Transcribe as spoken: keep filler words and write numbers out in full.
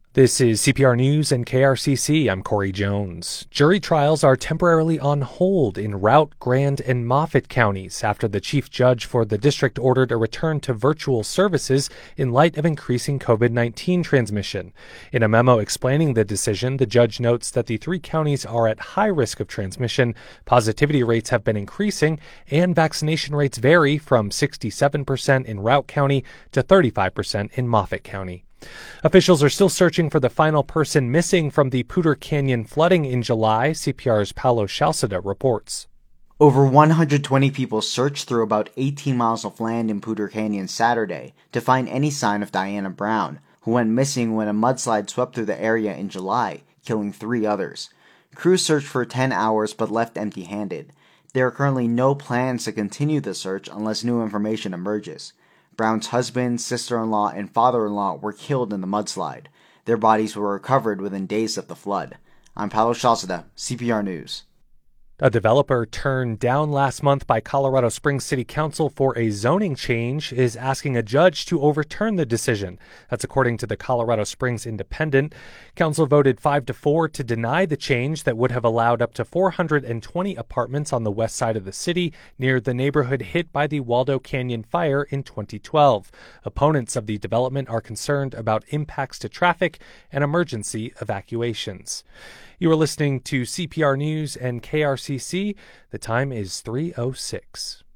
This is C P R News and K R C C. I'm Corey Jones. Jury trials are temporarily on hold in Routt, Grand, and Moffat counties after the chief judge for the district ordered a return to virtual services in light of increasing COVID nineteen transmission. In a memo explaining the decision, the judge notes that the three counties are at high risk of transmission, positivity rates have been increasing, and vaccination rates vary from sixty-seven percent in Routt County to thirty-five percent in Moffat County. Officials are still searching for the final person missing from the Poudre Canyon flooding in July, C P R's Paolo Shalceda reports. Over one hundred twenty people searched through about eighteen miles of land in Poudre Canyon Saturday to find any sign of Diana Brown, who went missing when a mudslide swept through the area in July, killing three others. Crews searched for ten hours but left empty-handed. There are currently no plans to continue the search unless new information emerges. Brown's husband, sister-in-law, and father-in-law were killed in the mudslide. Their bodies were recovered within days of the flood. I'm Paolo Shalceda, C P R News. A developer turned down last month by Colorado Springs City Council for a zoning change is asking a judge to overturn the decision. That's according to the Colorado Springs Independent. Council voted five to four to deny the change that would have allowed up to four hundred twenty apartments on the west side of the city near the neighborhood hit by the Waldo Canyon fire in twenty twelve. Opponents of the development are concerned about impacts to traffic and emergency evacuations. You are listening to C P R News and K R C C. The time is three oh six.